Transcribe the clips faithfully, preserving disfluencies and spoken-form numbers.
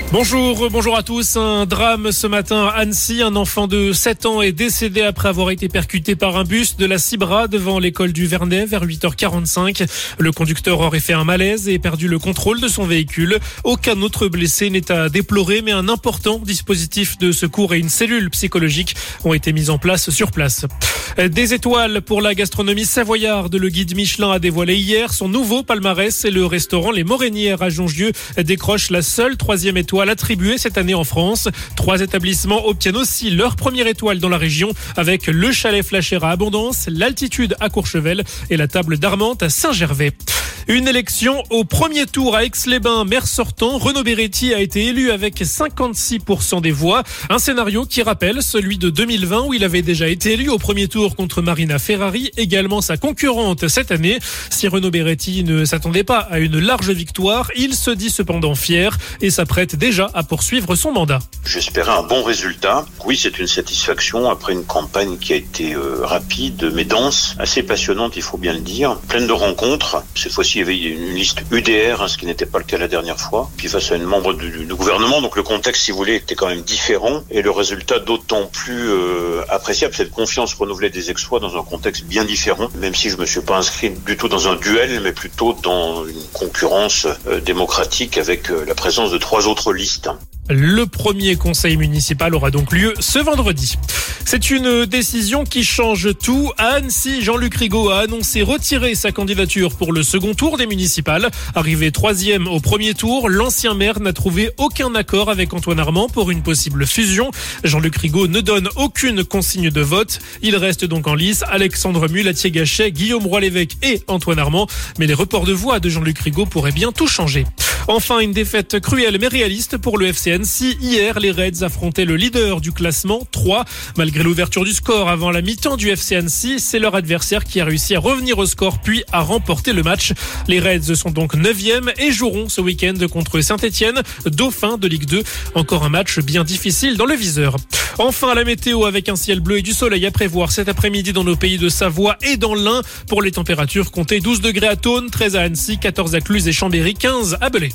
Bonjour, bonjour à tous. Un drame ce matin à Annecy. Un enfant de sept ans est décédé après avoir été percuté par un bus de la Cibra devant l'école du Vernet vers huit heures quarante-cinq. Le conducteur aurait fait un malaise et perdu le contrôle de son véhicule. Aucun autre blessé n'est à déplorer, mais un important dispositif de secours et une cellule psychologique ont été mis en place sur place. Des étoiles pour la gastronomie savoyarde. Le guide Michelin a dévoilé hier son nouveau palmarès et le restaurant Les Morénières à Jongieu décroche la seule troisième étoile attribuée cette année en France. Trois établissements obtiennent aussi leur première étoile dans la région avec le Chalet Flachère à Abondance, l'Altitude à Courchevel et la Table d'Armente à Saint-Gervais. Une élection au premier tour à Aix-les-Bains. Maire sortant, Renaud Béretti a été élu avec cinquante-six pour cent des voix. Un scénario qui rappelle celui de deux mille vingt où il avait déjà été élu au premier tour contre Marina Ferrari, également sa concurrente cette année. Si Renaud Béretti ne s'attendait pas à une large victoire, il se dit cependant fier et s'apprête déjà à poursuivre son mandat. J'espérais un bon résultat. Oui, c'est une satisfaction après une campagne qui a été euh, rapide, mais dense, assez passionnante, il faut bien le dire, pleine de rencontres. Cette fois-ci, il y avait une liste U D R, hein, ce qui n'était pas le cas la dernière fois. Puis face à une membre du, du gouvernement, donc le contexte, si vous voulez, était quand même différent. Et le résultat d'autant plus euh, appréciable, cette confiance renouvelée des Aixois dans un contexte bien différent. Même si je me suis pas inscrit du tout dans un duel, mais plutôt dans une concurrence euh, démocratique avec euh, la présence de trois autres listes. Le premier conseil municipal aura donc lieu ce vendredi. C'est une décision qui change tout. À Annecy, Jean-Luc Rigaud a annoncé retirer sa candidature pour le second tour des municipales. Arrivé troisième au premier tour, l'ancien maire n'a trouvé aucun accord avec Antoine Armand pour une possible fusion. Jean-Luc Rigaud ne donne aucune consigne de vote. Il reste donc en lice Alexandre Mulatier-Gachet, Guillaume Roy-l'Évêque et Antoine Armand. Mais les reports de voix de Jean-Luc Rigaud pourraient bien tout changer. Enfin, une défaite cruelle mais réaliste pour le F C Annecy. Hier, les Reds affrontaient le leader du classement, trois. Malgré l'ouverture du score avant la mi-temps du F C Annecy, c'est leur adversaire qui a réussi à revenir au score puis à remporter le match. Les Reds sont donc neuvième et joueront ce week-end contre Saint-Etienne, dauphin de Ligue deux. Encore un match bien difficile dans le viseur. Enfin, la météo avec un ciel bleu et du soleil à prévoir cet après-midi dans nos pays de Savoie et dans l'Ain. Pour les températures, comptez douze degrés à Thônes, treize à Annecy, quatorze à Cluse et Chambéry, quinze à Belay.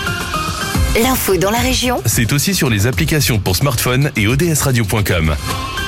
L'info dans la région, c'est aussi sur les applications pour smartphone et O D S radio point com.